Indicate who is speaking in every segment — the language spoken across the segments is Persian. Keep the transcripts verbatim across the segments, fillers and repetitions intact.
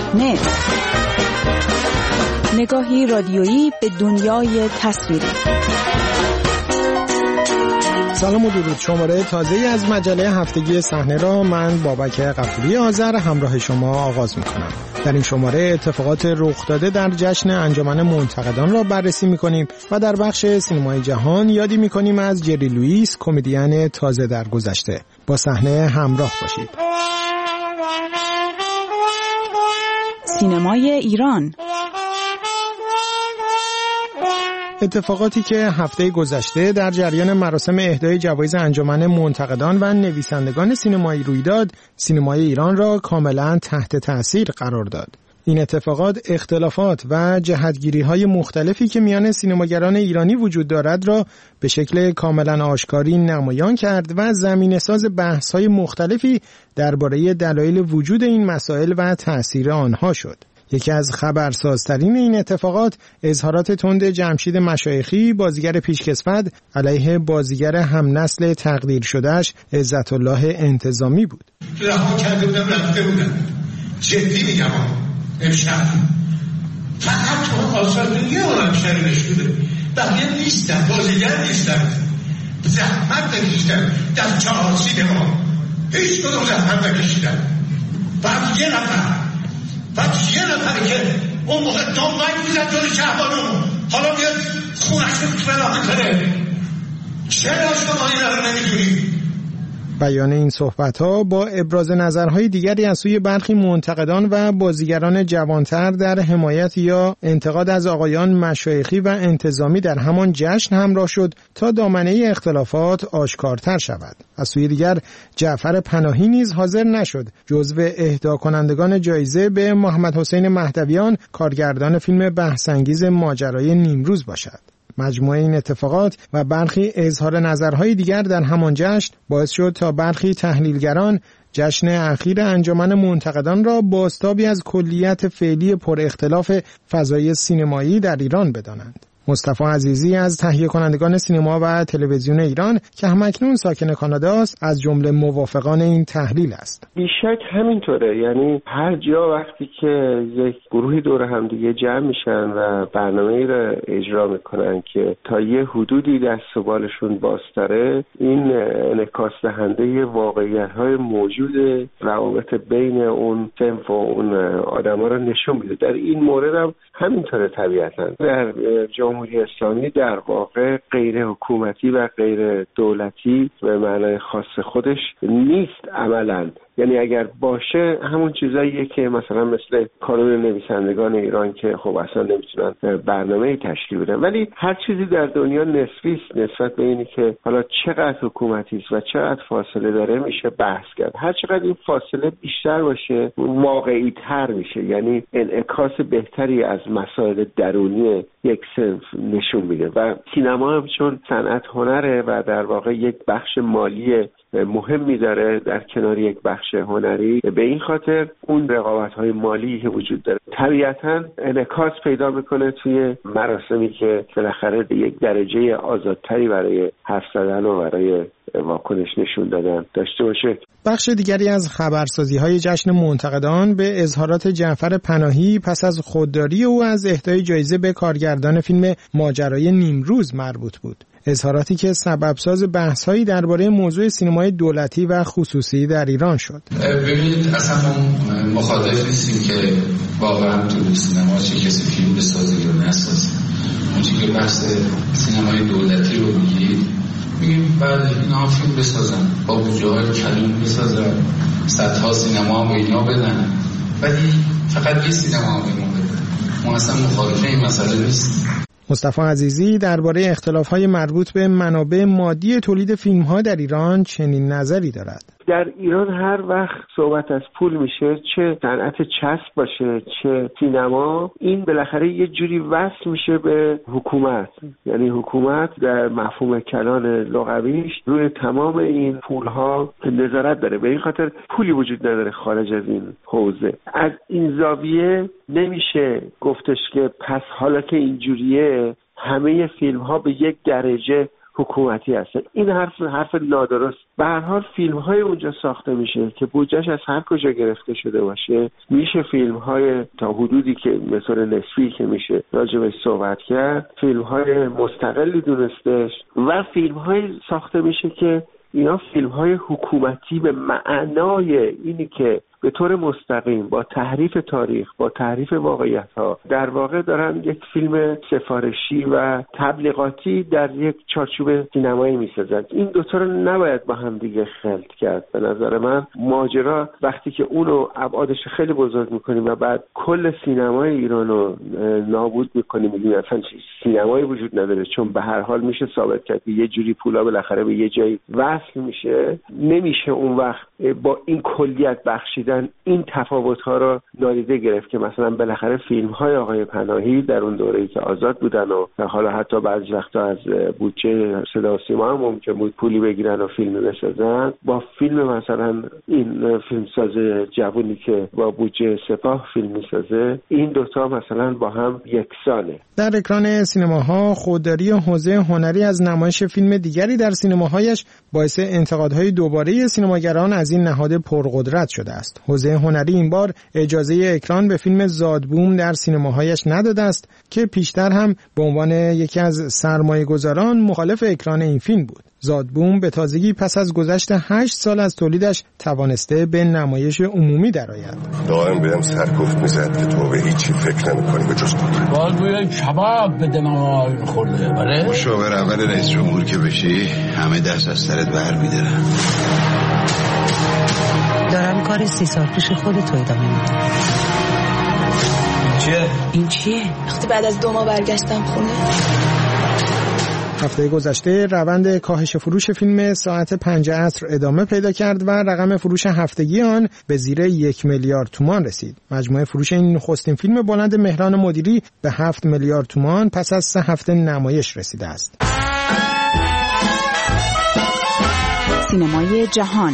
Speaker 1: نت، نگاهی رادیویی به دنیای تصویری.
Speaker 2: سلام و درود. شماره تازه‌ای از مجله هفتگی صحنه را من بابک غفوری آذر همراه شما آغاز می‌کنم. در این شماره اتفاقات رخ داده در جشن انجمن منتقدان را بررسی می‌کنیم و در بخش سینمای جهان یادی می‌کنیم از جری لوئیس، کمدین تازه درگذشته. با صحنه همراه باشید.
Speaker 1: سینمای ایران.
Speaker 2: اتفاقاتی که هفته گذشته در جریان مراسم اهدای جوایز انجمن منتقدان و نویسندگان سینمایی روی داد، سینمای ایران را کاملا تحت تأثیر قرار داد. این اتفاقات اختلافات و جهتگیری‌های مختلفی که میان سینماگران ایرانی وجود دارد را به شکل کاملا آشکاری نمایان کرد و زمینه‌ساز بحث‌های مختلفی درباره دلایل وجود این مسائل و تأثیر آنها شد. یکی از خبرسازترین این اتفاقات اظهارات تند جمشید مشایخی، بازیگر پیشکسوت، علیه بازیگر هم نسل تقدیر شدهش عزت الله انتظامی بود.
Speaker 3: رها کرده بودم رفته بودم. جدی میگم امشب فقط تو آثار یه عالم شرمش بوده، بقیه نیستن، بازیگر نیستن، زحمت نکشیدن در چهار سینما، هیچ کدوم زحمت نکشیدن. فقط یه نفر فقط یه نفره که اون موقع دنبایی میزد جلو شهبانو، حالا میاد خونش رو فلا میکنه. چرا شما این رو نمیدونی؟
Speaker 2: بیان این صحبت‌ها با ابراز نظرهای دیگری از سوی برخی منتقدان و بازیگران جوانتر در حمایت یا انتقاد از آقایان مشایخی و انتظامی در همان جشن همراه شد تا دامنه اختلافات آشکارتر شود. از سوی دیگر جعفر پناهی نیز حاضر نشد جزو اهدا کنندگان جایزه به محمد حسین مهدویان، کارگردان فیلم بحث‌انگیز ماجرای نیمروز باشد. مجموعه این اتفاقات و برخی اظهار نظرهای دیگر در همان جشن باعث شد تا برخی تحلیلگران جشن اخیر انجمن منتقدان را بازتابی از کلیت فعلی پر اختلاف فضای سینمایی در ایران بدانند. مصطفی عزیزی از تهیه کنندگان سینما و تلویزیون ایران که همکنون ساکن کانادا است، از جمله موافقان این تحلیل است.
Speaker 4: بیشک همینطوره، یعنی هر جا وقتی که یک گروهی دور هم دیگه جمع میشن و برنامه‌ای را اجرا میکنن که تا یه حدودی دست و بالشون بازتره، این انعکاس دهنده واقعیت‌های موجود روابط بین اون صنف و اون آدم‌ها رو نشون میده. در این مورد هم همینطوره طبیعتاً. در جمهوری اسلامی در واقع غیر حکومتی و غیر دولتی به معنای خاص خودش نیست عملاً. یعنی اگر باشه همون چیزاییه که مثلا مثل کانون نویسندگان ایران که خب اصلا نمیتونن برنامه‌ای تشکیل بدن، ولی هر چیزی در دنیا نسبی است نسبت به اینی که حالا چقدر حکومتی است و چقدر فاصله داره میشه بحث کرد. هر چقدر این فاصله بیشتر باشه واقعی تر میشه، یعنی انعکاس بهتری از مسائل درونی یک صنف نشون میده. و سینما هم چون صنعت هنره و در واقع یک بخش مالی مهمی داره در کنار یک بخش هنری، به این خاطر اون رقابت‌های مالی که وجود داره طبیعتاً انعکاس پیدا میکنه توی مراسمی که بالاخره یک درجه آزادتری برای حرف زدن و برای واکنش نشون دادن داشته باشه.
Speaker 2: بخش دیگری از خبرسازی‌های جشن منتقدان به اظهارات جعفر پناهی پس از خودداری او از اهدای جایزه به کارگردان فیلم ماجرای نیمروز مربوط بود. اظهاراتی که سببساز بحث‌هایی درباره موضوع سینمای دولتی و خصوصی در ایران شد.
Speaker 5: ببینید اصلا ما مخالف نیستیم که واقعا تو سینما چه کسی فیلم بسازه یا نسازه. اون چیزی که بحث سینمای دولتی رو میگید، میگیم بعد اینا فیلم بسازن، با بودجه‌های کلان بسازن، صدها سینما هم اینا بدن، ولی فقط یه سینما هم اینا بدن. ما اصلا مخالف این مسئله نیستیم.
Speaker 2: مصطفی عزیزی درباره اختلاف‌های مربوط به منابع مادی تولید فیلم‌ها در ایران چنین نظری دارد.
Speaker 4: در ایران هر وقت صحبت از پول میشه، چه صنعت چسب باشه چه سینما، این بالاخره یه جوری وصل میشه به حکومت. یعنی حکومت در مفهوم کلان لغویش روی تمام این پولها نظارت داره، به این خاطر پولی وجود نداره خارج از این حوزه. از این زاویه نمیشه گفتش که پس حالا که اینجوریه همه فیلم ها به یک درجه حکومتی هستن. این حرف حرف نادرست. به هر حال فیلم های اونجا ساخته میشه که بودجهش از هر کجا گرفته شده باشه، میشه فیلم های تا حدودی که مثلا نسبی که میشه راجبش صحبت کرد، فیلم های مستقلی دونستش و فیلم های ساخته میشه که اینا فیلم های حکومتی به معنای اینی که به طور مستقیم با تحریف تاریخ، با تحریف واقعیت ها در واقع دارن یک فیلم سفارشی و تبلیغاتی در یک چارچوب سینمایی میسازن. این دوتا رو نباید با هم دیگه خلط کرد. به نظر من ماجرا وقتی که اونو ابعادش خیلی بزرگ میکنیم و بعد کل سینمای ایران رو نابود میکنیم، میگیم اصلا سینمایی وجود نداره، چون به هر حال میشه ثابت کرد که یه جوری پولا بالاخره به یه جایی وصل میشه، نمیشه اون وقت با این کلیت بخشید این تفاوت‌ها رو نادیده گرفت که مثلا بالاخره فیلم‌های آقای پناهی در اون دوره‌ای که آزاد بودن و حالا حتی بعضی وقتا از بودجه صدا و سیما هم ممکن بود پولی بگیرن و فیلم بسازن، با فیلم مثلا این فیلمساز جوونی که با بودجه سپاه فیلم می‌سازه، این دوتا مثلا با هم یکسانه.
Speaker 2: در اکران سینماها خودداری حوزه هنری از نمایش فیلم دیگری در سینماهایش باعث انتقادهای دوباره سینماگران از این نهاد پرقدرت شده است. حوزه هنری این بار اجازه اکران به فیلم زادبوم در سینماهایش نداده است که پیشتر هم به عنوان یکی از سرمایه‌گذاران مخالف اکران این فیلم بود. زادبوم به تازگی پس از گذشت هشت سال از تولیدش توانسته به نمایش عمومی درآید.
Speaker 6: دائم بهم سرکوفت میزد که تو به هیچی فکر نمی‌کنی به جز قدرت.
Speaker 7: بالگوی کباب به دماغ خورده. بله
Speaker 8: مشاور اول رئیس جمهور که بشی همه دست از سرت بر می‌دارن.
Speaker 9: دارم کار سی سال پیش خودتو ادامه میدم.
Speaker 7: چیه؟
Speaker 9: این چیه؟
Speaker 10: وقتی بعد از دو ماه برگشتم خونه.
Speaker 2: هفته گذشته روند کاهش فروش فیلم ساعت پنج عصر ادامه پیدا کرد و رقم فروش هفتگی آن به زیر یک میلیارد تومان رسید. مجموع فروش این نخستین فیلم بلند مهران مدیری به هفت میلیارد تومان پس از سه هفته نمایش رسیده است.
Speaker 1: سینمای جهان.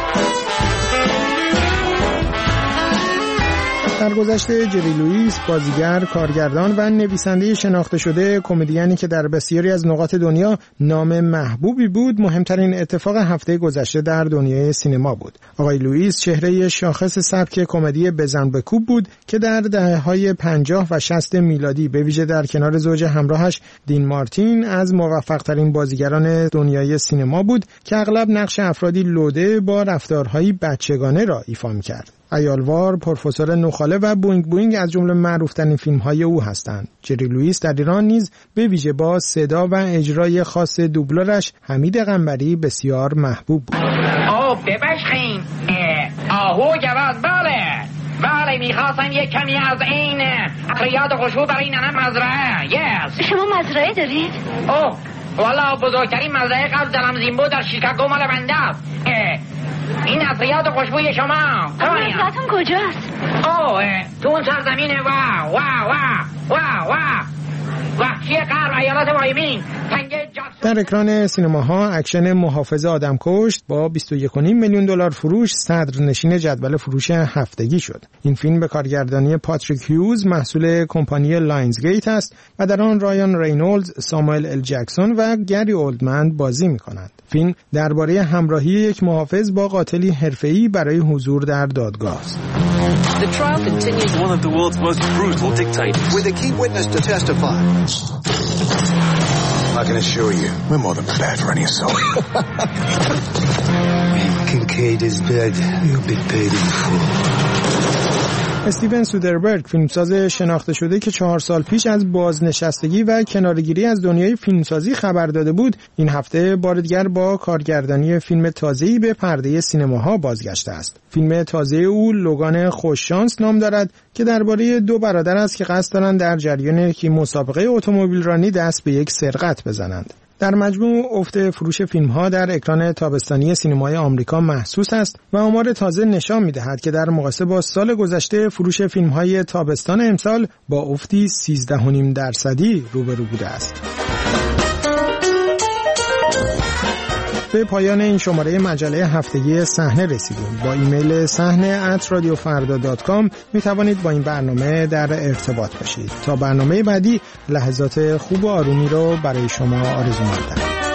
Speaker 2: در گذشته جری لوئیس بازیگر، کارگردان و نویسنده شناخته شده کمدیانی که در بسیاری از نقاط دنیا نام محبوبی بود، مهمترین اتفاق هفته گذشته در دنیای سینما بود. آقای لوئیس چهره شاخص سبک کمدی بزن بکوب بود که در دهه‌های پنجاه و شصت میلادی به ویژه در کنار زوج همراهش دین مارتین از موفق‌ترین بازیگران دنیای سینما بود که اغلب نقش افرادی لوده با رفتارهایی بچگانه را ایفا می‌کرد. عیالوار، پروفسور نخاله و بوینگ بوینگ از جمله معروف‌ترین فیلم‌های او هستند. جری لوئیس در ایران نیز به ویژه با صدا و اجرای خاص دوبلورش حمید قنبری بسیار محبوب بود.
Speaker 11: آه ببخشید، آهو جواز بله بله میخواستم یک کمی از این اقلیات خوشبو برای ننم مزرعه. یس
Speaker 10: شما مزرعه دارید؟
Speaker 11: اوه والا بزرگترین مزرعه قبل دلم زیمبو در شیکاگو مال بنده است. این اطریات خوشبوی شما
Speaker 10: مزرعتون کجاست؟
Speaker 11: اوه تو اون سرزمین وا وا وا وا وا وحشی غرب ایالات وایمین.
Speaker 2: در اکران سینماها اکشن محافظ آدمکشت با بیست و یک و نیم میلیون دلار فروش صدرنشین جدول فروش هفتگی شد. این فیلم به کارگردانی پاتریک هیوز محصول کمپانی لاینزگیت است و در آن رایان رینولدز، ساموئل ال جکسون و گری اولدمن بازی می‌کنند. فیلم درباره همراهی یک محافظ با قاتلی حرفه‌ای برای حضور در دادگاه است.
Speaker 12: The trial continues. One of the world's most brutal dictators.
Speaker 13: With a key witness to testify.
Speaker 6: I can assure you, we're more than prepared for any assault.
Speaker 13: Kincaid is dead. You'll be paid in full.
Speaker 2: استیون سودربرگ، فیلمساز شناخته شده که چهار سال پیش از بازنشستگی و کنارگیری از دنیای فیلمسازی خبر داده بود، این هفته بار دیگر با کارگردانی فیلم تازه‌ای به پرده سینماها بازگشته است. فیلم تازه او لوگان خوششانس نام دارد که درباره دو برادر است که قصد دارند در جریان یک مسابقه اتومبیل رانی دست به یک سرقت بزنند. در مجموع افت فروش فیلم‌ها در اکران تابستانی سینمای آمریکا محسوس است و آمار تازه نشان می‌دهد که در مقایسه با سال گذشته فروش فیلم‌های تابستان امسال با افتی سیزده و نیم درصدی روبرو بوده است. به پایان این شماره مجله هفتگی صحنه رسیدیم. با ایمیل صحنه ات رادیو فردا دات کام می توانید با این برنامه در ارتباط باشید. تا برنامه بعدی لحظات خوب و آرومی رو برای شما آرزو می‌کنم.